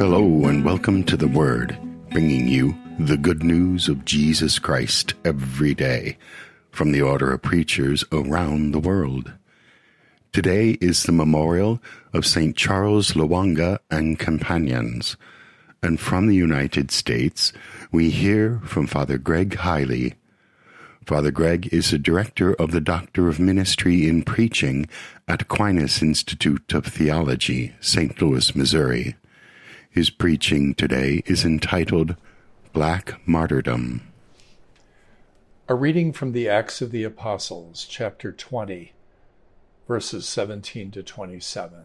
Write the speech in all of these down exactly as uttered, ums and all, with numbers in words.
Hello and welcome to The Word, bringing you the good news of Jesus Christ every day from the Order of Preachers around the world. Today is the memorial of Saint Charles Lwanga and companions, and from the United States we hear from Father Greg Hiley. Father Greg is the director of the Doctor of Ministry in Preaching at Aquinas Institute of Theology, Saint Louis, Missouri. His preaching today is entitled Black Martyrdom. A reading from the Acts of the Apostles, chapter twenty, verses seventeen to twenty-seven.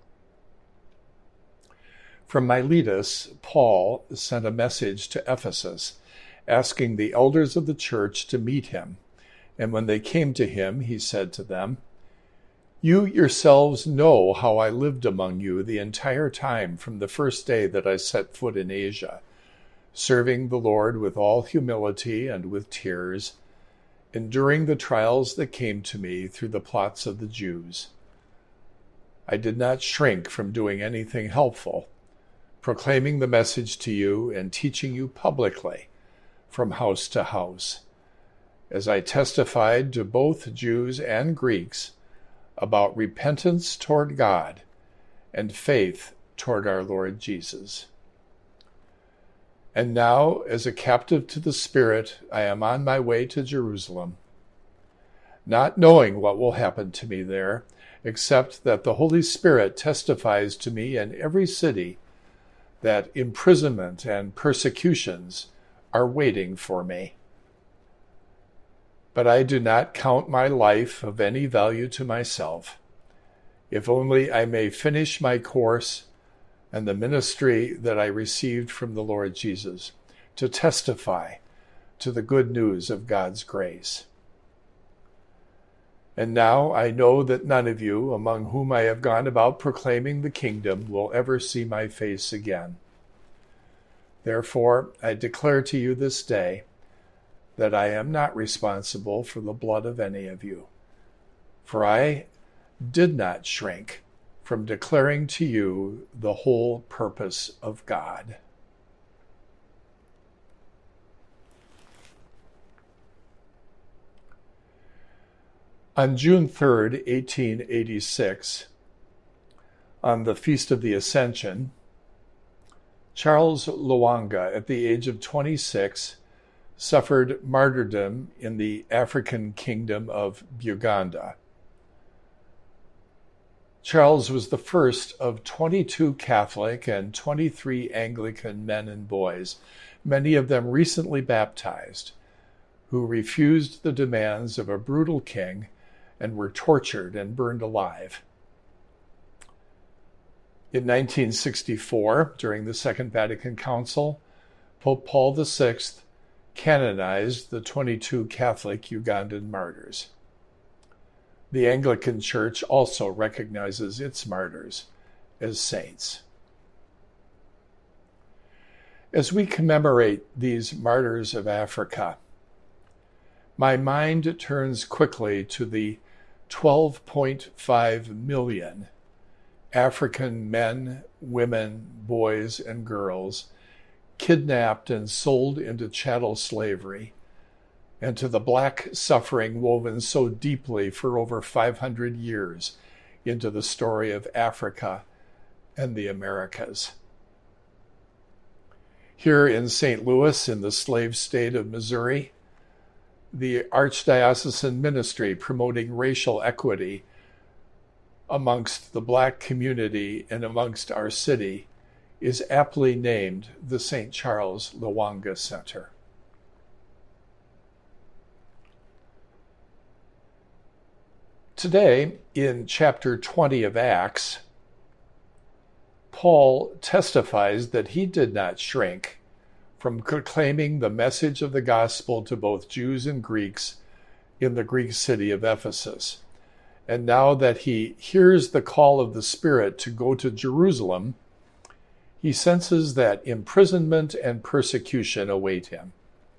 From Miletus, Paul sent a message to Ephesus, asking the elders of the church to meet him. And when they came to him, he said to them, "You yourselves know how I lived among you the entire time from the first day that I set foot in Asia, serving the Lord with all humility and with tears, enduring the trials that came to me through the plots of the Jews. I did not shrink from doing anything helpful, proclaiming the message to you and teaching you publicly from house to house, as I testified to both Jews and Greeks about repentance toward God and faith toward our Lord Jesus. And now, as a captive to the Spirit, I am on my way to Jerusalem, not knowing what will happen to me there, except that the Holy Spirit testifies to me in every city that imprisonment and persecutions are waiting for me. But I do not count my life of any value to myself, if only I may finish my course and the ministry that I received from the Lord Jesus, to testify to the good news of God's grace. And now I know that none of you, among whom I have gone about proclaiming the kingdom, will ever see my face again. Therefore, I declare to you this day that I am not responsible for the blood of any of you, for I did not shrink from declaring to you the whole purpose of God." On June third, eighteen eighty-six, on the Feast of the Ascension, Charles Lwanga, at the age of twenty-six, suffered martyrdom in the African kingdom of Buganda. Charles was the first of twenty-two Catholic and twenty-three Anglican men and boys, many of them recently baptized, who refused the demands of a brutal king and were tortured and burned alive. In nineteen sixty-four, during the Second Vatican Council, Pope Paul the Sixth canonized the twenty-two Catholic Ugandan martyrs. The Anglican Church also recognizes its martyrs as saints. As we commemorate these martyrs of Africa, my mind turns quickly to the twelve point five million African men, women, boys, and girls kidnapped and sold into chattel slavery, and to the black suffering woven so deeply for over five hundred years into the story of Africa and the Americas. Here in Saint Louis, in the slave state of Missouri, the Archdiocesan ministry promoting racial equity amongst the black community and amongst our city is aptly named the Saint Charles Lwanga Center. Today, in chapter twenty of Acts, Paul testifies that he did not shrink from proclaiming the message of the gospel to both Jews and Greeks in the Greek city of Ephesus. And now that he hears the call of the Spirit to go to Jerusalem, he senses that imprisonment and persecution await him.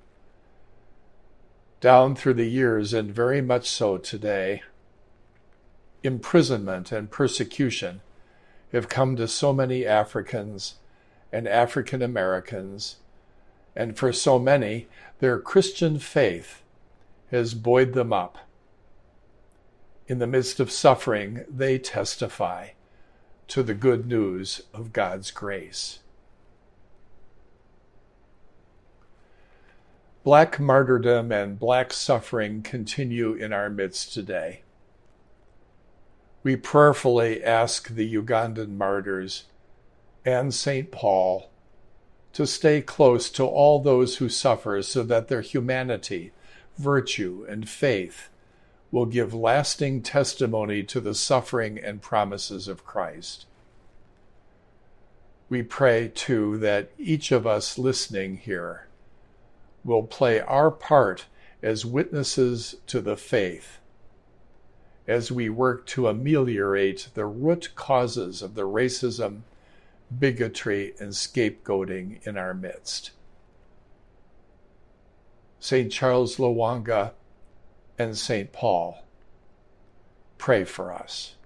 Down through the years, and very much so today, imprisonment and persecution have come to so many Africans and African Americans, and for so many, their Christian faith has buoyed them up. In the midst of suffering, they testify to the good news of God's grace. Black martyrdom and black suffering continue in our midst today. We prayerfully ask the Ugandan martyrs and Saint Paul to stay close to all those who suffer so that their humanity, virtue, and faith will give lasting testimony to the suffering and promises of Christ. We pray, too, that each of us listening here will play our part as witnesses to the faith as we work to ameliorate the root causes of the racism, bigotry, and scapegoating in our midst. Saint Charles Lwanga and Saint Paul, pray for us.